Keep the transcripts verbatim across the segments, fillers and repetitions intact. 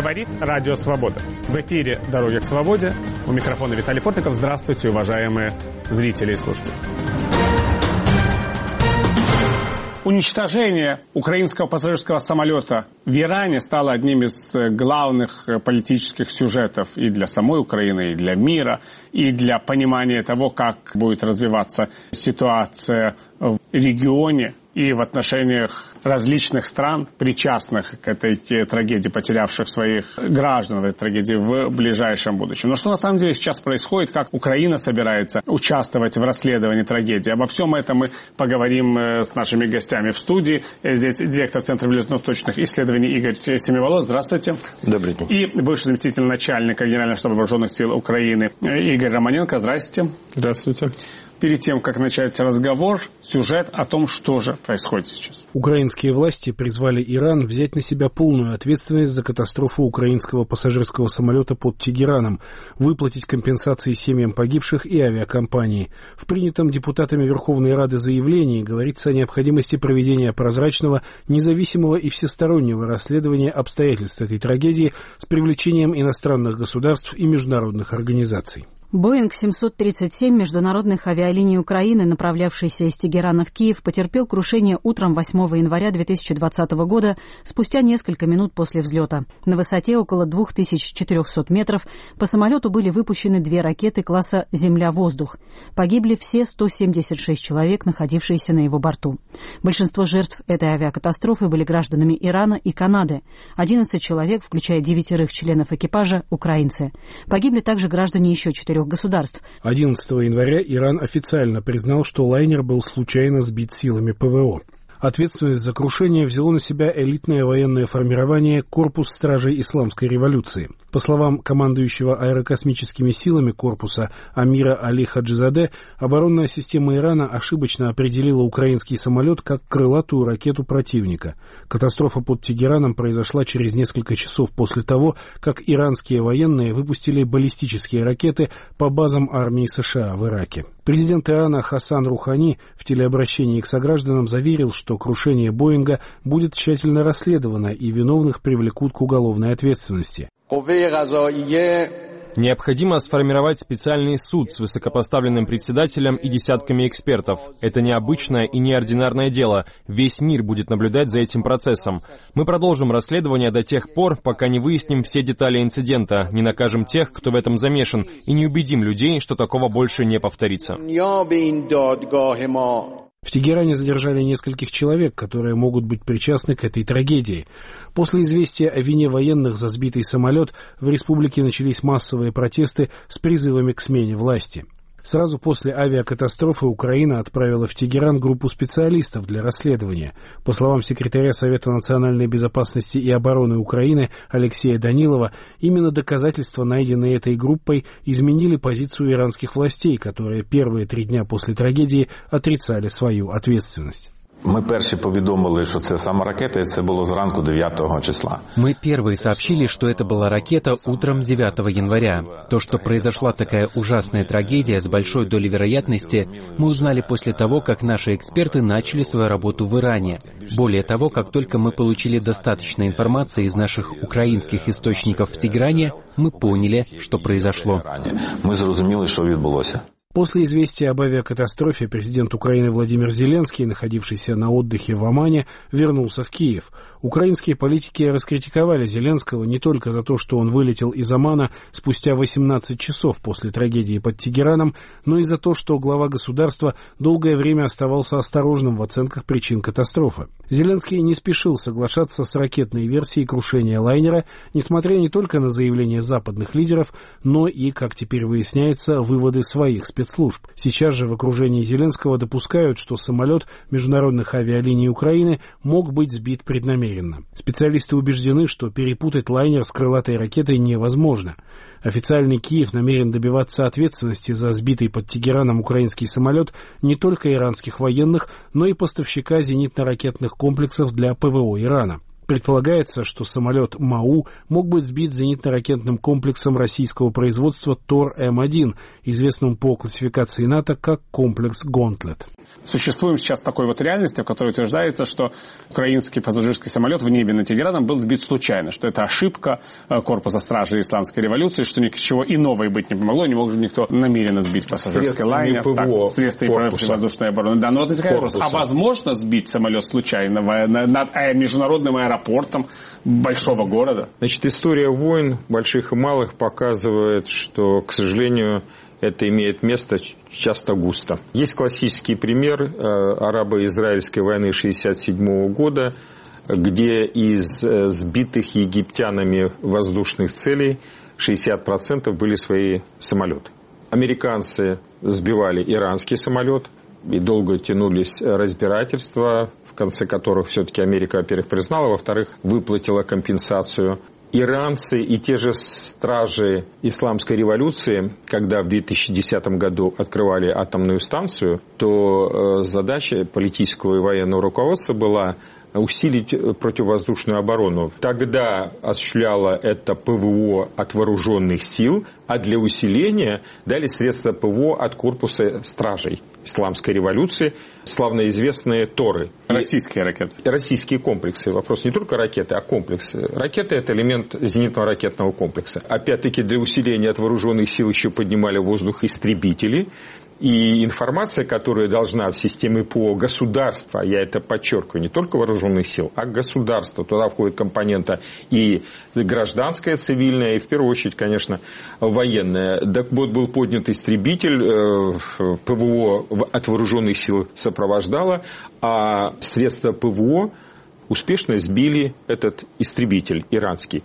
Говорит Радио Свобода. В эфире «Дороги к свободе». У микрофона Виталий Портников. Здравствуйте, уважаемые зрители и слушатели. Уничтожение украинского пассажирского самолета в Иране стало одним из главных политических сюжетов и для самой Украины, и для мира, и для понимания того, как будет развиваться ситуация в регионе и в отношениях различных стран, причастных к этой трагедии, потерявших своих граждан в этой трагедии в ближайшем будущем. Но что на самом деле сейчас происходит, как Украина собирается участвовать в расследовании трагедии? Обо всем этом мы поговорим с нашими гостями в студии. Здесь директор Центра ближневосточных исследований Игорь Семиволос. Здравствуйте. Добрый день. И бывший заместитель начальника Генерального штаба вооруженных сил Украины Игорь Романенко. Здравствуйте. Здравствуйте. Перед тем, как начать разговор, сюжет о том, что же происходит сейчас. Украинские власти призвали Иран взять на себя полную ответственность за катастрофу украинского пассажирского самолета под Тегераном, выплатить компенсации семьям погибших и авиакомпании. В принятом депутатами Верховной Рады заявлении говорится о необходимости проведения прозрачного, независимого и всестороннего расследования обстоятельств этой трагедии с привлечением иностранных государств и международных организаций. Боинг семьсот тридцать семь международных авиалиний Украины, направлявшийся из Тегерана в Киев, потерпел крушение утром восьмого января две тысячи двадцатого года, спустя несколько минут после взлета. На высоте около две тысячи четыреста метров по самолету были выпущены две ракеты класса «Земля-воздух». Погибли все сто семьдесят шесть человек, находившиеся на его борту. Большинство жертв этой авиакатастрофы были гражданами Ирана и Канады. одиннадцать человек, включая девятерых членов экипажа, украинцы. Погибли также граждане еще четырех государств. одиннадцатого января Иран официально признал, что лайнер был случайно сбит силами ПВО. Ответственность за крушение взяло на себя элитное военное формирование «Корпус стражей исламской революции». По словам командующего аэрокосмическими силами корпуса Амира Али Хаджизаде, оборонная система Ирана ошибочно определила украинский самолет как крылатую ракету противника. Катастрофа под Тегераном произошла через несколько часов после того, как иранские военные выпустили баллистические ракеты по базам армии США в Ираке. Президент Ирана Хасан Рухани в телеобращении к согражданам заверил, что крушение Боинга будет тщательно расследовано и виновных привлекут к уголовной ответственности. Необходимо сформировать специальный суд с высокопоставленным председателем и десятками экспертов. Это необычное и неординарное дело. Весь мир будет наблюдать за этим процессом. Мы продолжим расследование до тех пор, пока не выясним все детали инцидента, не накажем тех, кто в этом замешан, и не убедим людей, что такого больше не повторится. В Тегеране задержали нескольких человек, которые могут быть причастны к этой трагедии. После известия о вине военных за сбитый самолет в республике начались массовые протесты с призывами к смене власти. Сразу после авиакатастрофы Украина отправила в Тегеран группу специалистов для расследования. По словам секретаря Совета национальной безопасности и обороны Украины Алексея Данилова, именно доказательства, найденные этой группой, изменили позицию иранских властей, которые первые три дня после трагедии отрицали свою ответственность. Мы перші повідомили, що це сама ракета, і це було зранку девятого числа. Мы первые сообщили, что это была ракета утром девятого января. То, что произошла такая ужасная трагедия с большой долей вероятности, мы узнали после того, как наши эксперты начали свою работу в Иране. Более того, как только мы получили достаточно информации из наших украинских источников в Тегеране, мы поняли, что произошло. Мы зрозуміли, що відбулося. После известия об авиакатастрофе президент Украины Владимир Зеленский, находившийся на отдыхе в Омане, вернулся в Киев. Украинские политики раскритиковали Зеленского не только за то, что он вылетел из Омана спустя восемнадцать часов после трагедии под Тегераном, но и за то, что глава государства долгое время оставался осторожным в оценках причин катастрофы. Зеленский не спешил соглашаться с ракетной версией крушения лайнера, несмотря не только на заявления западных лидеров, но и, как теперь выясняется, выводы своих специалистов. Спецслужб. Сейчас же в окружении Зеленского допускают, что самолет международных авиалиний Украины мог быть сбит преднамеренно. Специалисты убеждены, что перепутать лайнер с крылатой ракетой невозможно. Официальный Киев намерен добиваться ответственности за сбитый под Тегераном украинский самолет не только иранских военных, но и поставщика зенитно-ракетных комплексов для ПВО Ирана. Предполагается, что самолет МАУ мог быть сбит зенитно-ракетным комплексом российского производства Тор М один, известным по классификации НАТО как комплекс «Гонтлет». существуем сейчас в такой вот реальности, в которой утверждается, что украинский пассажирский самолет в небе над Тегераном был сбит случайно, что это ошибка корпуса стражи исламской революции, что ничего иного и быть не помогло, не мог же никто намеренно сбить пассажирский лайнер. Так, средствами противовоздушной обороны. Да, но вот возникает вопрос, а возможно сбить самолет случайно над международным аэропортом большого города? Значит, история войн, больших и малых, показывает, что, к сожалению, это имеет место часто густо. Есть классический пример арабо-израильской войны шестьдесят седьмого года, где из сбитых египтянами воздушных целей шестьдесят процентов были свои самолеты. Американцы сбивали иранский самолет, и долго тянулись разбирательства, в конце которых все-таки Америка, во-первых, признала, во-вторых, выплатила компенсацию. Иранцы и те же стражи исламской революции, когда в две тысячи десятом году открывали атомную станцию, то задача политического и военного руководства была усилить противовоздушную оборону. Тогда осуществляло это ПВО от вооруженных сил, а для усиления дали средства ПВО от корпуса стражей исламской революции, славно известные торы. Российские ракеты. Российские комплексы. Вопрос не только ракеты, а комплексы. Ракеты – это элемент зенитного ракетного комплекса. Опять-таки, для усиления от вооруженных сил еще поднимали в воздух истребители. И информация, которая должна в системе ПО государства, я это подчеркиваю, не только вооруженных сил, а государства. Туда входит компонента и гражданская, цивильная, и в первую очередь, конечно, военная. Так вот, был поднят истребитель, ПВО от вооруженных сил сопровождало, а средства ПВО успешно сбили этот истребитель иранский.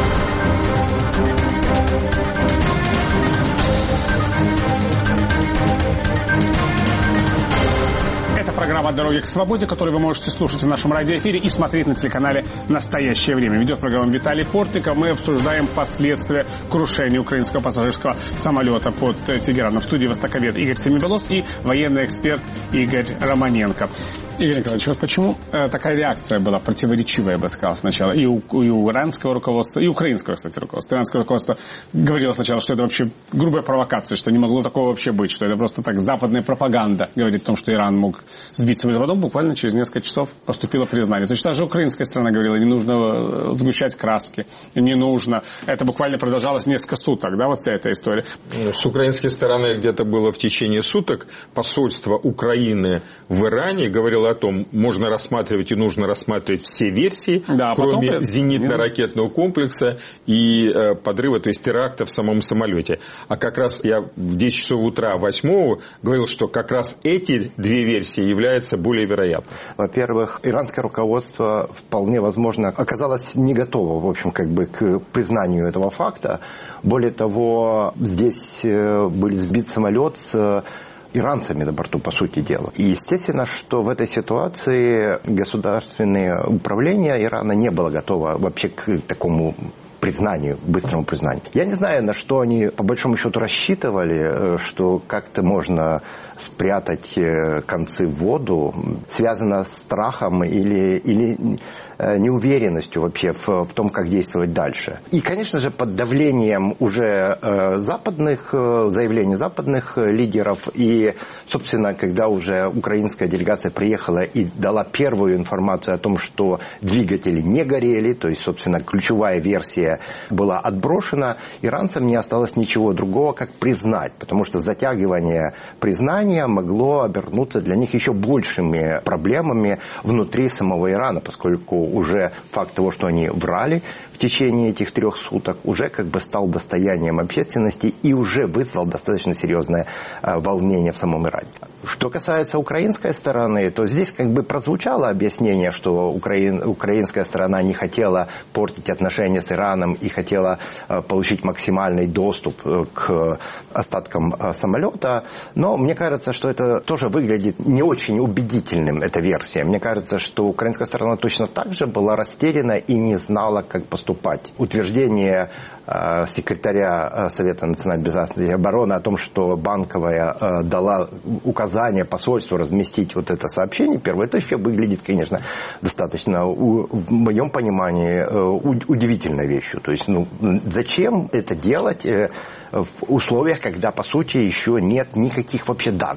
Программа «Дороги к свободе», которую вы можете слушать в нашем радиоэфире и смотреть на телеканале «Настоящее время». Ведет программу Виталий Портников. Мы обсуждаем последствия крушения украинского пассажирского самолета под Тегераном. В студии востоковед Игорь Семиволос и военный эксперт Игорь Романенко. Игорь Николаевич, вот почему э, такая реакция была противоречивая, я бы сказал, сначала. И у, и у иранского руководства, и украинского, кстати, руководства. Иранское руководство говорило сначала, что это вообще грубая провокация, что не могло такого вообще быть, что это просто так западная пропаганда говорит о том, что Иран мог сбить самолет. Потом буквально через несколько часов поступило признание. Точно так же украинская сторона говорила, не нужно сгущать краски, не нужно. Это буквально продолжалось несколько суток, да, вот вся эта история. С украинской стороны где-то было в течение суток. Посольство Украины в Иране говорило о том, можно рассматривать и нужно рассматривать все версии, да, кроме потом... зенитно-ракетного комплекса и э, подрыва, то есть теракта в самом самолете. А как раз я в десять часов утра восьмого говорил, что как раз эти две версии являются более вероятными. Во-первых, иранское руководство вполне возможно оказалось не готово, в общем, как бы к признанию этого факта. Более того, здесь был сбит самолет с иранцами на борту, по сути дела. И естественно, что в этой ситуации государственное управление Ирана не было готово вообще к такому признанию, быстрому признанию. Я не знаю, на что они по большому счету рассчитывали, что как-то можно спрятать концы в воду, связано с страхом или, или неуверенностью вообще в, в том, как действовать дальше. И, конечно же, под давлением уже э, западных, э, заявлений западных лидеров и, собственно, когда уже украинская делегация приехала и дала первую информацию о том, что двигатели не горели, то есть, собственно, ключевая версия была отброшена, иранцам не осталось ничего другого, как признать, потому что затягивание признания могло обернуться для них еще большими проблемами внутри самого Ирана, поскольку уже факт того, что они врали в течение этих трех суток, уже как бы стал достоянием общественности и уже вызвал достаточно серьезное э, волнение в самом Иране. Что касается украинской стороны, то здесь как бы прозвучало объяснение, что украин, украинская сторона не хотела портить отношения с Ираном и хотела э, получить максимальный доступ э, к остаткам э, самолета. Но мне кажется, что это тоже выглядит не очень убедительным, эта версия. Мне кажется, что украинская сторона точно так же была растеряна и не знала, как поступать. Утверждение э, секретаря Совета национальной безопасности и обороны о том, что Банковая э, дала указание посольству разместить вот это сообщение, первое, это еще выглядит, конечно, достаточно, у, в моем понимании, э, удивительной вещью. То есть, ну, зачем это делать э, в условиях, когда, по сути, еще нет никаких вообще данных?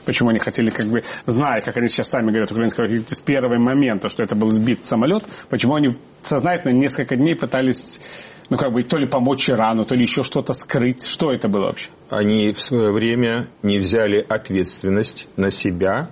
Почему они хотели, как бы, зная, как они сейчас сами говорят, украинские, с первого момента, что это был сбит самолет, почему они сознательно несколько дней пытались, ну, как бы, то ли помочь Ирану, то ли еще что-то скрыть. Что это было вообще? Они в свое время не взяли ответственность на себя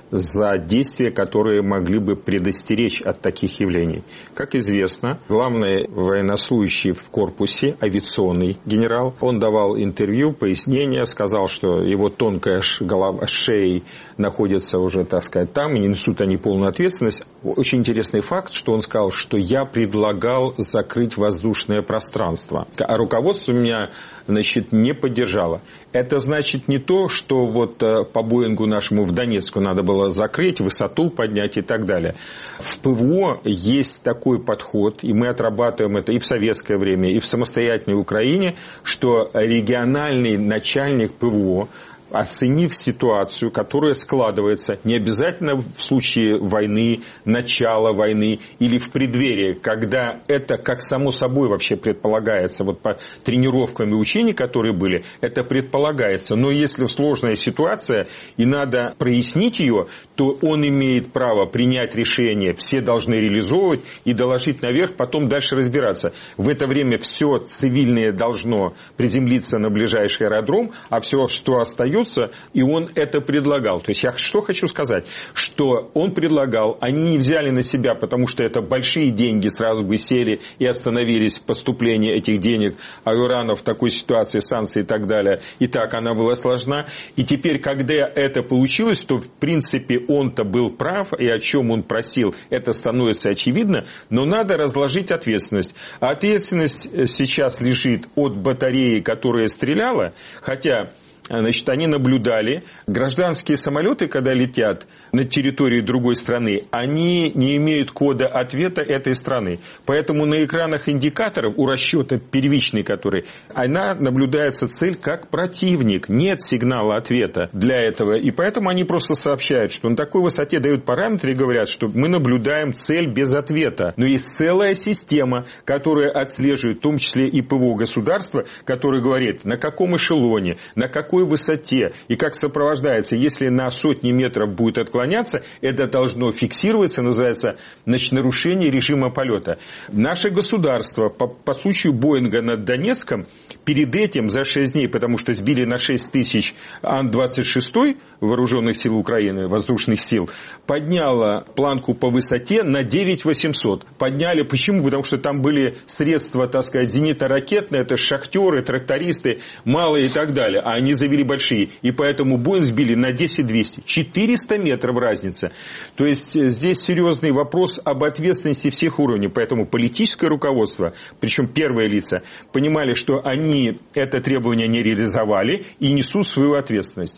за действия, которые могли бы предостеречь от таких явлений. Как известно, главный военнослужащий в корпусе, авиационный генерал, он давал интервью, пояснения, сказал, что его тонкая голова шеи находится уже, так сказать, там, и не несут они полную ответственность. Очень интересный факт, что он сказал, что я предлагал закрыть воздушное пространство, а руководство меня, значит, не поддержало. Это значит не то, что вот по Боингу нашему в Донецку надо было закрыть, высоту поднять и так далее. В ПВО есть такой подход, и мы отрабатываем это и в советское время, и в самостоятельной Украине, что региональный начальник ПВО, оценив ситуацию, которая складывается не обязательно в случае войны, начала войны или в преддверии, когда это как само собой вообще предполагается, вот по тренировкам и учениям, которые были, это предполагается. Но если сложная ситуация и надо прояснить ее, то он имеет право принять решение, все должны реализовывать и доложить наверх, потом дальше разбираться. В это время все цивильное должно приземлиться на ближайший аэродром, а все, что остается, и он это предлагал. То есть я что хочу сказать, что он предлагал, они не взяли на себя, потому что это большие деньги, сразу бы сели и остановились поступление этих денег, а у Ирана в такой ситуации санкции и так далее, и так она была сложна. И теперь, когда это получилось, то в принципе он-то был прав, и о чем он просил, это становится очевидно, но надо разложить ответственность. А ответственность сейчас лежит от батареи, которая стреляла, хотя... Значит, они наблюдали. Гражданские самолеты, когда летят на территории другой страны, они не имеют кода ответа этой страны. Поэтому на экранах индикаторов у расчета первичный, который, она наблюдается цель как противник. Нет сигнала ответа для этого. И поэтому они просто сообщают, что на такой высоте дают параметры и говорят, что мы наблюдаем цель без ответа. Но есть целая система, которая отслеживает, в том числе и ПВО государства, которая говорит, на каком эшелоне, на каком высоте и как сопровождается. Если на сотни метров будет отклоняться, это должно фиксироваться, называется, значит, нарушение режима полета. Наше государство по, по случаю Боинга над Донецком перед этим за шесть дней, потому что сбили на шесть тысяч Ан двадцать шесть вооруженных сил Украины, воздушных сил, подняло планку по высоте на девять тысяч восемьсот. Подняли. Почему? Потому что там были средства, так сказать, зенитно-ракетные, это шахтеры, трактористы, малые и так далее. А они завели большие. И поэтому Боинг сбили на десять тысяч двести. четыреста метров разница. То есть здесь серьезный вопрос об ответственности всех уровней. Поэтому политическое руководство, причем первые лица, понимали, что они это требование не реализовали и несут свою ответственность.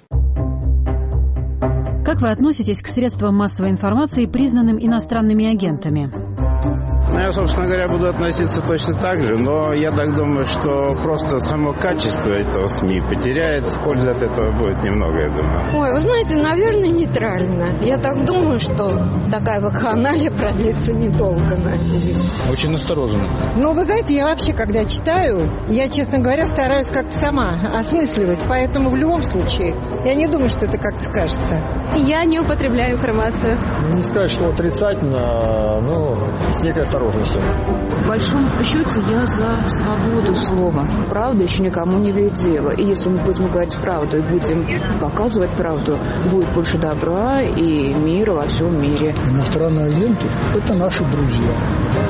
Как вы относитесь к средствам массовой информации, признанным иностранными агентами? Я, собственно говоря, буду относиться точно так же, но я так думаю, что просто само качество этого СМИ потеряет. Пользы от этого будет немного, я думаю. Ой, вы знаете, наверное, нейтрально. Я так думаю, что такая вакханалия продлится недолго, надеюсь. Очень осторожно. Ну, вы знаете, я вообще, когда читаю, я, честно говоря, стараюсь как-то сама осмысливать. Поэтому в любом случае, я не думаю, что это как-то скажется. Я не употребляю информацию. Не сказать, что отрицательно, но с некой осторожностью. В большом счете я за свободу слова. Правда еще никому не ведет дело. И если мы будем говорить правду и будем показывать правду, будет больше добра и мира во всем мире. Иностранные агенты – это наши друзья.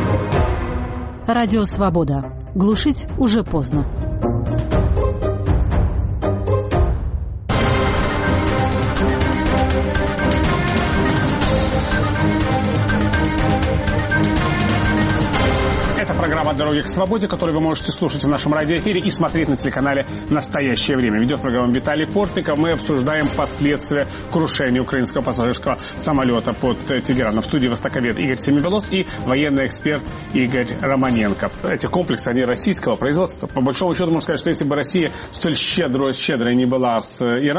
Радио «Свобода». Глушить уже поздно. Программа «Дороги к свободе», которую вы можете слушать в нашем радиоэфире и смотреть на телеканале «Настоящее время». Ведет программу Виталий Портников. Мы обсуждаем последствия крушения украинского пассажирского самолета под Тегераном. В студии востоковед Игорь Семиволос и военный эксперт Игорь Романенко. Эти комплексы, они российского производства. По большому счету, можно сказать, что если бы Россия столь щедро, щедрой не была с Ираном,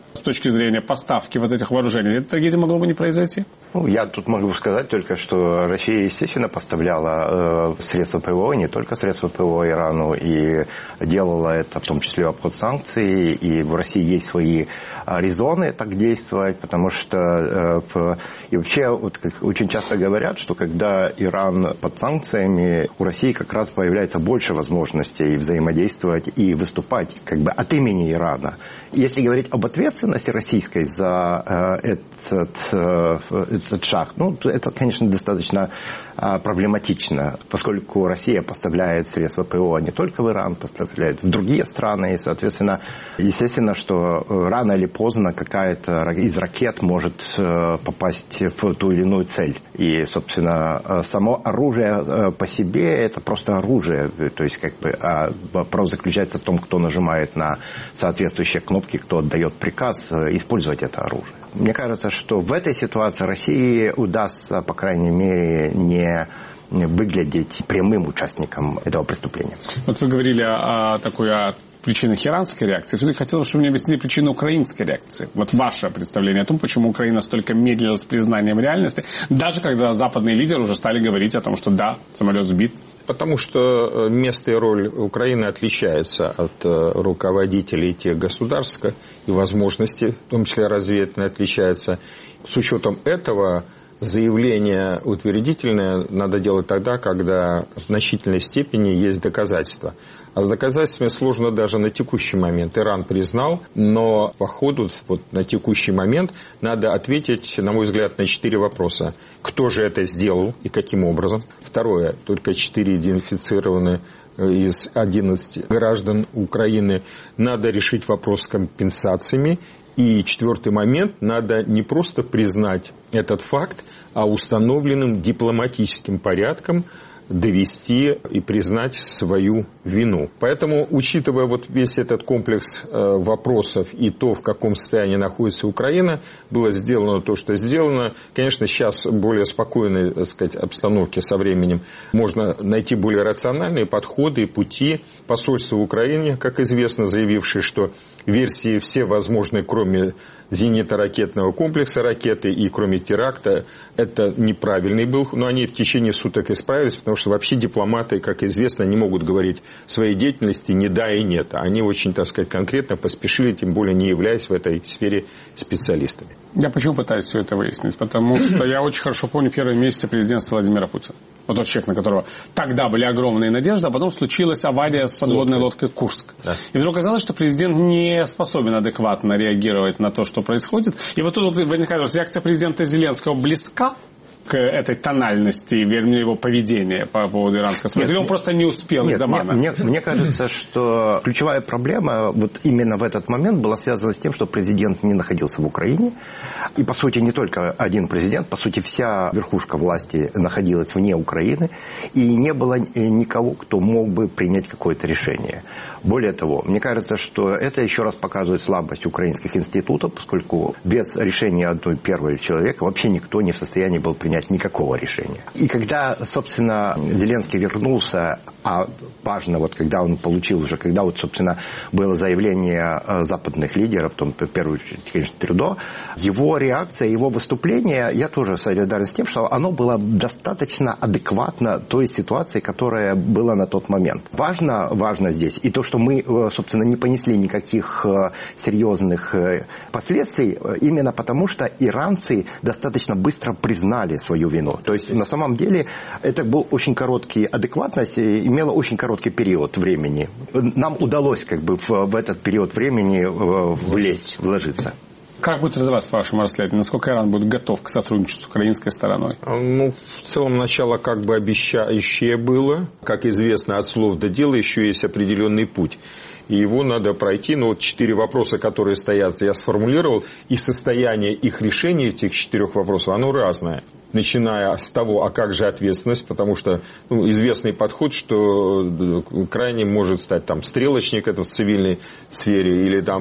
с точки зрения поставки вот этих вооружений, эта трагедия могла бы не произойти? Ну, я тут могу сказать только, что Россия, естественно, поставляла э, средства ПВО, не только средства ПВО Ирану, и делала это в том числе в обход санкций, и в России есть свои э, резоны так действовать, потому что э, в, и вообще вот, как очень часто говорят, что когда Иран под санкциями, у России как раз появляется больше возможностей взаимодействовать и выступать как бы от имени Ирана. Если говорить об ответственности российской за э, этот, э, этот шаг, ну, это, конечно, достаточно э, проблематично, поскольку Россия поставляет средства ПВО не только в Иран, поставляет в другие страны, и, соответственно, естественно, что рано или поздно какая-то из ракет может э, попасть в ту или иную цель. И, собственно, само оружие э, по себе – это просто оружие, то есть, как бы, а вопрос заключается в том, кто нажимает на соответствующие кнопки, кто отдает приказ использовать это оружие. Мне кажется, что в этой ситуации России удастся, по крайней мере, не выглядеть прямым участником этого преступления. Вот вы говорили о, о такой о причинах иранской реакции. Все-таки хотелось, чтобы вы мне объяснили причину украинской реакции. Вот ваше представление о том, почему Украина столько медлила с признанием реальности, даже когда западные лидеры уже стали говорить о том, что да, самолет сбит. Потому что место и роль Украины отличается от руководителей тех государств, и возможности, в том числе разведывательные, отличаются. С учетом этого заявление утвердительное надо делать тогда, когда в значительной степени есть доказательства. А с доказательствами сложно даже на текущий момент. Иран признал, но по ходу вот, на текущий момент надо ответить, на мой взгляд, на четыре вопроса. Кто же это сделал и каким образом? Второе, только четыре идентифицированы из одиннадцати граждан Украины. Надо решить вопрос с компенсациями. И четвертый момент, надо не просто признать этот факт, а установленным дипломатическим порядком довести и признать свою вину. Поэтому, учитывая вот весь этот комплекс вопросов и то, в каком состоянии находится Украина, было сделано то, что сделано. Конечно, сейчас в более спокойной, так сказать, обстановке со временем можно найти более рациональные подходы и пути. Посольство в Украине, как известно, заявившее, что версии все возможные, кроме зенитно-ракетного комплекса ракеты и кроме теракта, это неправильный был. Но они в течение суток исправились, потому что вообще дипломаты, как известно, не могут говорить в своей деятельности ни да и нет. Они очень, так сказать, конкретно поспешили, тем более не являясь в этой сфере специалистами. Я почему пытаюсь все это выяснить? Потому что я очень хорошо помню первые месяцы президентства Владимира Путина. Вот тот человек, на которого тогда были огромные надежды, а потом случилась авария с подводной лодкой «Курск». Да. И вдруг оказалось, что президент не способен адекватно реагировать на то, что происходит. И вот тут возникает реакция президента Зеленского близка к этой тональности, вернее, его поведения по поводу иранского самолета? Или он просто не успел из-за мана? Мне, мне кажется, что ключевая проблема вот именно в этот момент была связана с тем, что президент не находился в Украине. И, по сути, не только один президент, по сути, вся верхушка власти находилась вне Украины. И не было никого, кто мог бы принять какое-то решение. Более того, мне кажется, что это еще раз показывает слабость украинских институтов, поскольку без решения одного первого человека вообще никто не в состоянии был принять никакого решения. И когда, собственно, Зеленский вернулся, а важно, вот когда он получил уже, когда вот, собственно, было заявление западных лидеров, в том, в первую очередь, конечно, Трюдо, его реакция, его выступление, я тоже солидарен с тем, что оно было достаточно адекватно той ситуации, которая была на тот момент. Важно, важно здесь и то, что мы, собственно, не понесли никаких серьезных последствий, именно потому, что иранцы достаточно быстро признали свою вину. То есть, на самом деле, это был очень короткий, адекватность имела очень короткий период времени. Нам удалось как бы в, в этот период времени влезть, вложиться. Как будет развиваться, по вашему расследованию? Насколько Иран будет готов к сотрудничеству с украинской стороной? Ну, в целом, начало как бы обещающее было. Как известно, от слов до дела еще есть определенный путь. И его надо пройти. Но вот четыре вопроса, которые стоят, я сформулировал. И состояние их решения, этих четырех вопросов, оно разное. Начиная с того, а как же ответственность, потому что ну, известный подход, что крайне может стать там стрелочник, это в цивильной сфере, или там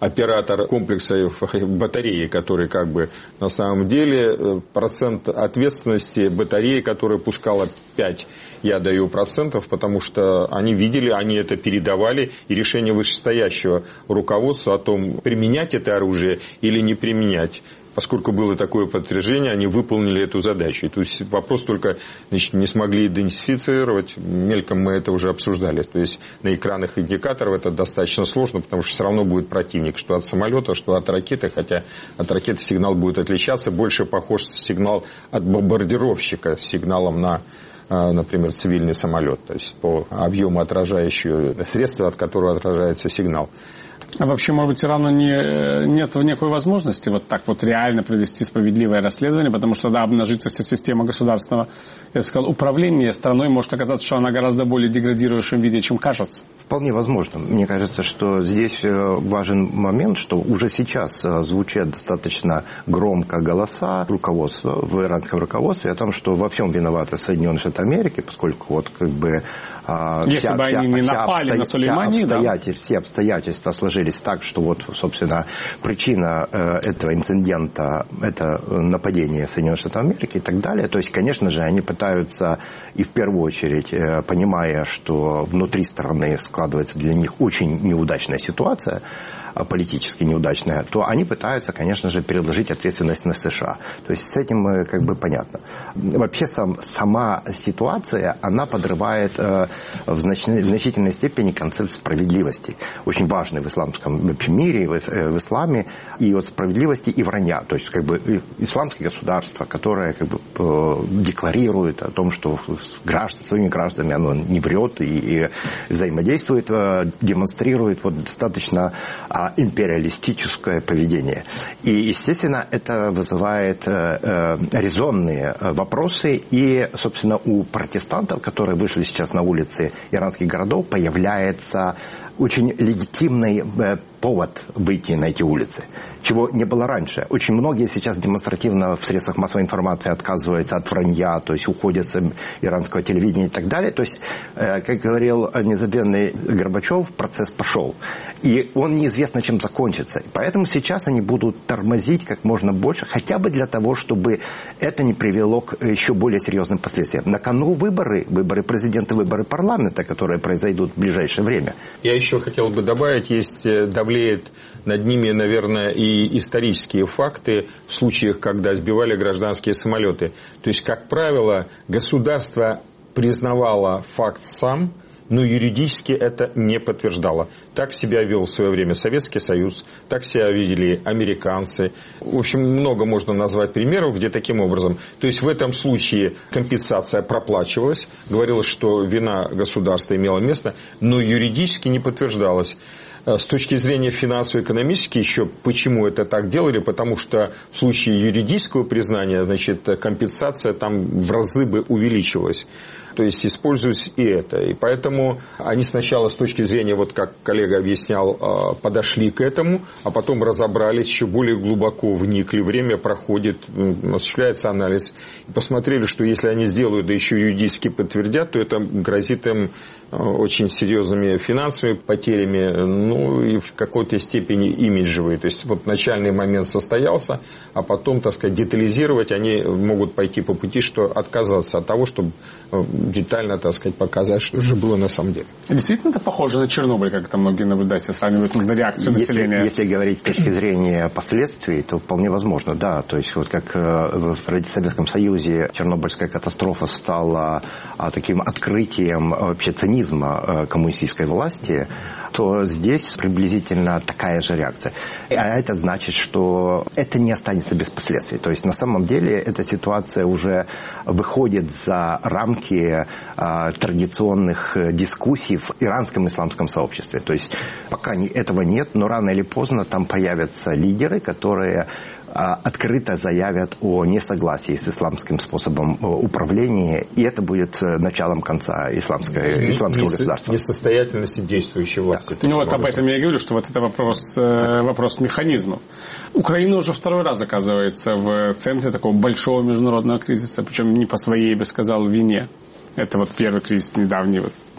оператор комплекса батареи, который как бы на самом деле процент ответственности батареи, которая пускала пять, я даю процентов, потому что они видели, они это передавали, и решение вышестоящего руководства о том, применять это оружие или не применять. Поскольку было такое подтверждение, они выполнили эту задачу. То есть вопрос только, значит, не смогли идентифицировать, мельком мы это уже обсуждали. То есть на экранах индикаторов это достаточно сложно, потому что все равно будет противник, что от самолета, что от ракеты, хотя от ракеты сигнал будет отличаться, больше похож сигнал от бомбардировщика с сигналом на, например, цивильный самолет, то есть по объему отражающего средства, от которого отражается сигнал. А вообще, может быть, все равно не, нет никакой возможности вот так вот реально провести справедливое расследование, потому что, да, обнажится вся система государственного, я бы сказал, управления страной, может оказаться, что она гораздо более деградирующем виде, чем кажется. Вполне возможно. Мне кажется, что здесь важен момент, что уже сейчас звучат достаточно громко голоса руководства, в иранском руководстве о том, что во всем виноваты Соединенные Штаты Америки, поскольку вот как бы Если вся, бы вся, они не вся напали обстоя... на Сулеймани, вся да? обстоятельства, все обстоятельства сложились так, что вот, собственно, причина этого инцидента – это нападение Соединенных Штатов Америки и так далее. То есть, конечно же, они пытаются, и в первую очередь, понимая, что внутри страны складывается для них очень неудачная ситуация, политически неудачная, то они пытаются, конечно же, переложить ответственность на США. То есть с этим как бы понятно. Вообще сам, сама ситуация, она подрывает э, в, значительной, в значительной степени концепт справедливости. Очень важный в исламском вообще мире, в, э, в исламе, и от справедливости и вранья. То есть как бы исламское государство, которое как бы э, декларирует о том, что с граждан, своими гражданами оно не врет и, и взаимодействует, э, демонстрирует вот достаточно э, империалистическое поведение. И, естественно, это вызывает э, э, резонные вопросы. И, собственно, у протестантов, которые вышли сейчас на улицы иранских городов, появляется очень легитимный э, повод выйти на эти улицы, чего не было раньше. Очень многие сейчас демонстративно в средствах массовой информации отказываются от вранья, то есть уходят с иранского телевидения и так далее. То есть, э, как говорил незабвенный Горбачев, процесс пошел. И он неизвестно, чем закончится. Поэтому сейчас они будут тормозить как можно больше, хотя бы для того, чтобы это не привело к еще более серьезным последствиям. На кону выборы, выборы президента, выборы парламента, которые произойдут в ближайшее время. Я еще хотел бы добавить, есть давлеет над ними, наверное, и исторические факты в случаях, когда сбивали гражданские самолеты. То есть, как правило, государство признавало факт сам, но юридически это не подтверждало. Так себя вел в свое время Советский Союз, так себя видели американцы. В общем, много можно назвать примеров, где таким образом. То есть в этом случае компенсация проплачивалась, говорилось, что вина государства имела место, но юридически не подтверждалась. С точки зрения финансово-экономической еще, почему это так делали? Потому что в случае юридического признания, значит, компенсация там в разы бы увеличилась. То есть используется и это. И поэтому они сначала с точки зрения, вот как коллега объяснял, подошли к этому, а потом разобрались, еще более глубоко вникли. Время проходит, осуществляется анализ. И посмотрели, что если они сделают, да еще юридически подтвердят, то это грозит им очень серьезными финансовыми потерями, ну и в какой-то степени имиджевые. То есть вот начальный момент состоялся, а потом, так сказать, детализировать они могут пойти по пути, что отказаться от того, чтобы детально, так сказать, показать, что же было на самом деле. Действительно это похоже на Чернобыль, как это многие наблюдатели сравнивают на реакцию населения? Если, если говорить с точки зрения последствий, то вполне возможно, да. То есть вот как в Советском Союзе Чернобыльская катастрофа стала таким открытием вообще цинизма коммунистической власти, то здесь приблизительно такая же реакция. А это значит, что это не останется без последствий. То есть на самом деле эта ситуация уже выходит за рамки а, традиционных дискуссий в иранском исламском сообществе. То есть пока не, этого нет, но рано или поздно там появятся лидеры, которые открыто заявят о несогласии с исламским способом управления, и это будет началом конца исламской, исламского государства. Несостоятельности действующей власти. Ну вот об этом я и говорю, что вот это вопрос, вопрос механизма. Украина уже второй раз оказывается в центре такого большого международного кризиса, причем не по своей, я бы сказал, вине. Это вот первый кризис недавний, вот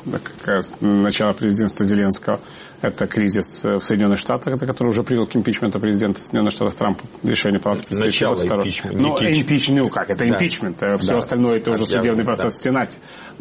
как раз начало президентства Зеленского. Это кризис в Соединенных Штатах, это который уже привел к импичменту президента Соединенных Штатов Трампа. Решение палаты представителей. Начало импичмента. Ну, импичмент, ну как, это да. импичмент. Все да. остальное это уже судебный процесс да. в Сенате.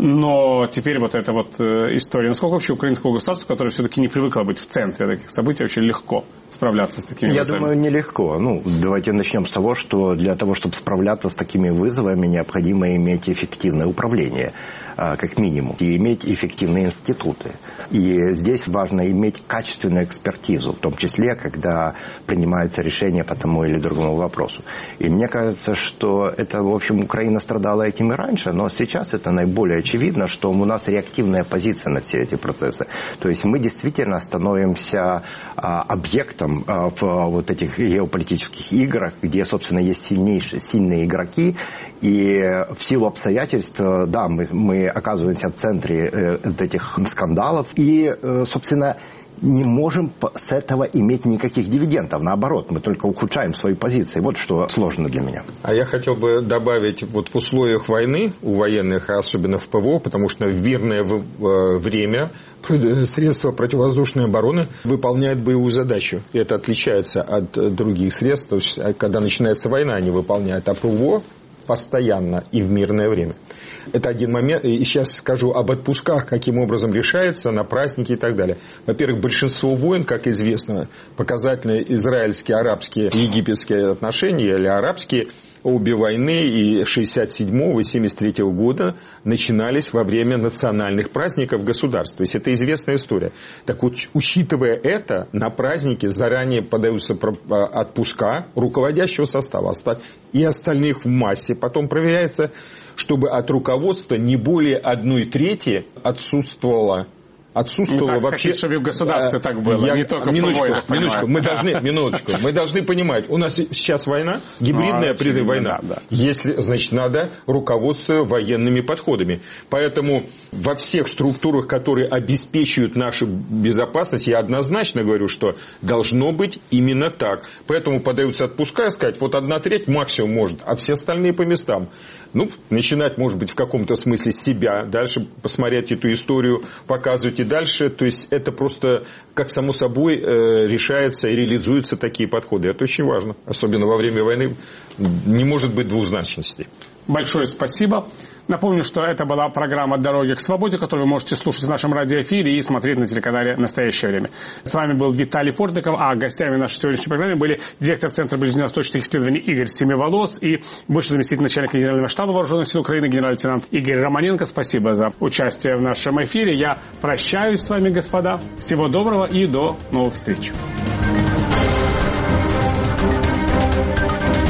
Но теперь вот эта вот история. Насколько вообще украинского государства, которое все-таки не привыкло быть в центре таких событий, вообще легко справляться с такими Я вызовами? думаю, нелегко. Ну, давайте начнем с того, что для того, чтобы справляться с такими вызовами, необходимо иметь эффективное управление, как минимум, и иметь эффективные институты. И здесь важно иметь качественную экспертизу, в том числе, когда принимаются решения по тому или другому вопросу. И мне кажется, что это, в общем, Украина страдала этим и раньше, но сейчас это наиболее очевидно, что у нас реактивная позиция на все эти процессы. То есть мы действительно становимся а, объектом а, в а, вот этих геополитических играх, где, собственно, есть сильнейшие, сильные игроки, и в силу обстоятельств, да, мы, мы оказываемся в центре э, этих скандалов и, э, собственно, не можем с этого иметь никаких дивидендов. Наоборот, мы только ухудшаем свои позиции. Вот что сложно для меня. А я хотел бы добавить, вот в условиях войны, у военных, особенно в ПВО, потому что в мирное время средства противовоздушной обороны выполняют боевую задачу. И это отличается от других средств. То есть, когда начинается война, они выполняют, а ПВО постоянно и в мирное время. Это один момент. И сейчас скажу об отпусках, каким образом решается, на праздники и так далее. Во-первых, большинство войн, как известно, показательные израильские, арабские, египетские отношения или арабские, обе войны и шестьдесят седьмого и семьдесят третьего года начинались во время национальных праздников государств. То есть это известная история. Так вот, учитывая это, на праздники заранее подаются отпуска руководящего состава и остальных в массе. Потом проверяется, чтобы от руководства не более одной трети отсутствовало. Отсутствовало так, вообще... Хотите, чтобы в государстве так было, я... не только минуточку, по войнах, минуточку, мы должны, минуточку, мы должны понимать, у нас сейчас война, гибридная ну, прерыв война. Да, да. Если, значит, надо руководство военными подходами. Поэтому во всех структурах, которые обеспечивают нашу безопасность, я однозначно говорю, что должно быть именно так. Поэтому подаются отпуска, сказать, вот одна треть максимум может, а все остальные по местам. Ну, начинать, может быть, в каком-то смысле с себя, дальше посмотреть эту историю, показывать и дальше. То есть это просто, как само собой, э, решается и реализуются такие подходы. Это очень важно. Особенно во время войны не может быть двузначности. Большое спасибо. Напомню, что это была программа «Дороги к свободе», которую вы можете слушать в нашем радиоэфире и смотреть на телеканале «Настоящее время». С вами был Виталий Портников, а гостями нашей сегодняшней программы были директор Центра ближневосточных исследований Игорь Семиволос и бывший заместитель начальника Генерального штаба Вооруженных сил Украины генерал-лейтенант Игорь Романенко. Спасибо за участие в нашем эфире. Я прощаюсь с вами, господа. Всего доброго и до новых встреч.